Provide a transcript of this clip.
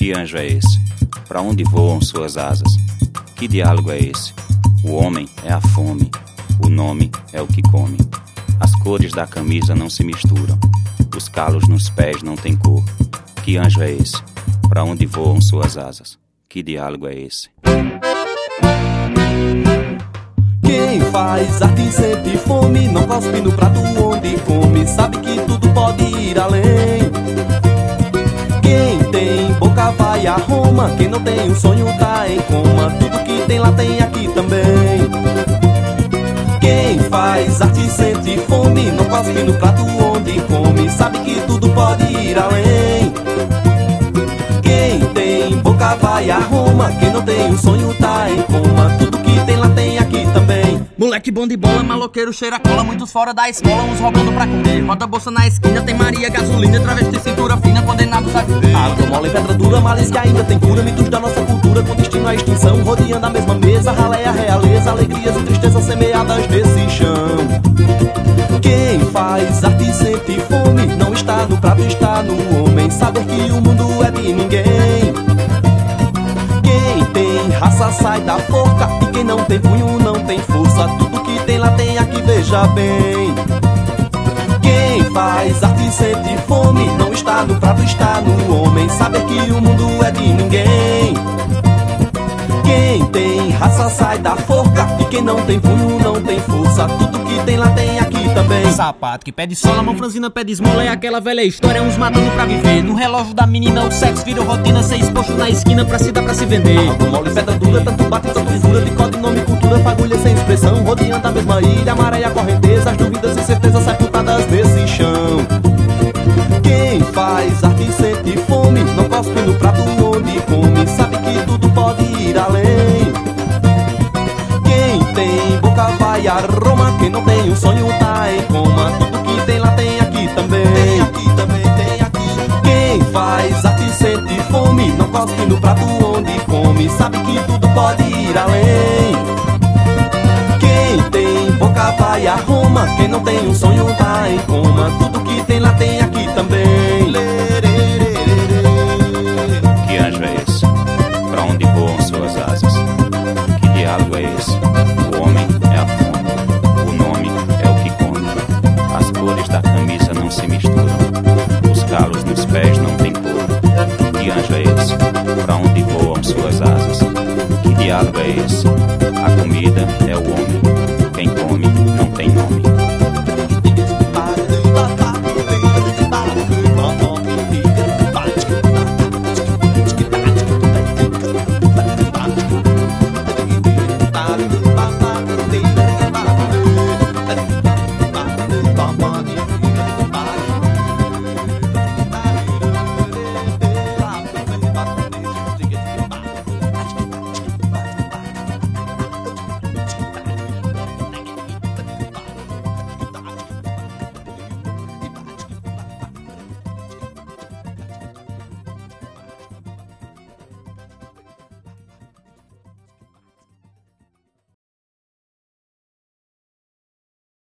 Que anjo é esse? Pra onde voam suas asas? Que diálogo é esse? O homem é a fome, o nome é o que come. As cores da camisa não se misturam, os calos nos pés não têm cor. Que anjo é esse? Pra onde voam suas asas? Que diálogo é esse? Quem faz arte sente fome, não cospe no prato onde come, sabe que tudo pode ir além. Quem tem boca vai a Roma, quem não tem um sonho tá em coma, tudo que tem lá tem aqui também. Quem faz arte sente fome, não cospe no prato onde come, sabe que tudo pode ir além. Quem tem boca vai a Roma, quem não tem um sonho tá em coma, tudo que tem lá tem aqui também. Moleque bom de bola, maloqueiro, cheira cola, muitos fora da escola, uns roubando pra comer. Roda a bolsa na esquina, tem Maria, gasolina, travesti, cintura fina, condenados a viver. Água mole, pedra dura, males que ainda tem cura, mitos da nossa cultura com destino à extinção, rodeando a mesma mesa, ralé a realeza, alegrias e tristezas semeadas nesse chão. Quem faz arte sente fome, não está no prato, está no homem, saber que o mundo é de ninguém. Quem tem raça sai da forca, e quem não tem punho não tem força, tudo que tem lá tem aqui, veja bem. Quem faz arte sente fome, não está no prato, está no homem, saber que o mundo é de ninguém. Quem tem raça sai da forca, e quem não tem punho não tem força, tudo que tem lá tem aqui também. Sapato que pede sola, mão franzina pede esmola, é aquela velha história, uns matando pra viver. No relógio da menina o sexo virou rotina, ser exposto na esquina pra se dar pra se vender. Água mole, pedra dura, tanto bate, tanto fura, de código, nome, cultura, fagulha sem expressão, rodeando a mesma ilha, a maré e a correnteza, as dúvidas e certezas sepultadas nesse chão. Quem faz arte sente fome, não cospe no prato onde come, sabe que tudo pode ir além. Quem tem boca vai a Roma, quem não tem um sonho tá em coma, tudo que tem lá tem aqui também. Tem aqui também, tem aqui. Quem faz arte sente fome, não cospe no prato onde come, sabe que tudo pode ir além. Quem tem boca vai a Roma, quem não tem um sonho tá em coma, tudo que tem lá tem aqui também. Que anjo é esse? Pra onde voam suas asas? Que diálogo é esse? O homem é a fome, o nome é o que come. As cores da camisa não se misturam, os calos nos pés não têm cor. Que anjo é esse? Pra onde voam suas asas? Que diálogo é esse? A comida